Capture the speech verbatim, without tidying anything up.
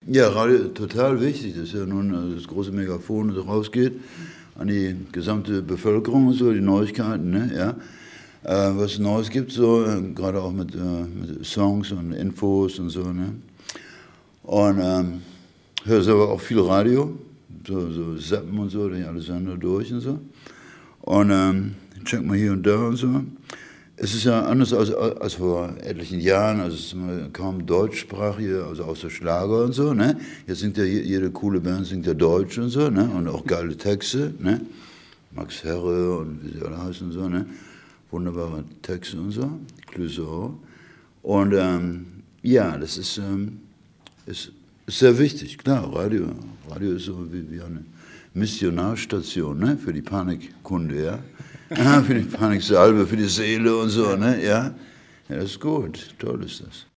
Ja, Radio total wichtig. Das ist ja nun also das große Megafon, das rausgeht an die gesamte Bevölkerung und so, die Neuigkeiten, ne? Ja. Äh, was Neues gibt, so, äh, gerade auch mit, äh, mit Songs und Infos und so. Ne? Und ähm, höre aber auch viel Radio, so, so Zappen und so, die alle Sender durch und so. Und ähm, check mal hier und da und so. Es ist ja anders als, als vor etlichen Jahren, also es ist kaum deutschsprachig, also außer Schlager und so. Ne? Jetzt singt ja jede coole Band singt ja Deutsch und so, ne? Und auch geile Texte. Ne? Max Herre und wie sie alle heißen und so. Ne? Wunderbare Texte und so, Clouseau. Und ähm, ja, das ist, ähm, ist, ist sehr wichtig, klar, Radio. Radio ist so wie, wie eine Missionarstation, ne? Für die Panikkunde, ja. Ja, für die Paniksalbe, für die Seele und so, ne? Ja, ja, das ist gut, toll ist das.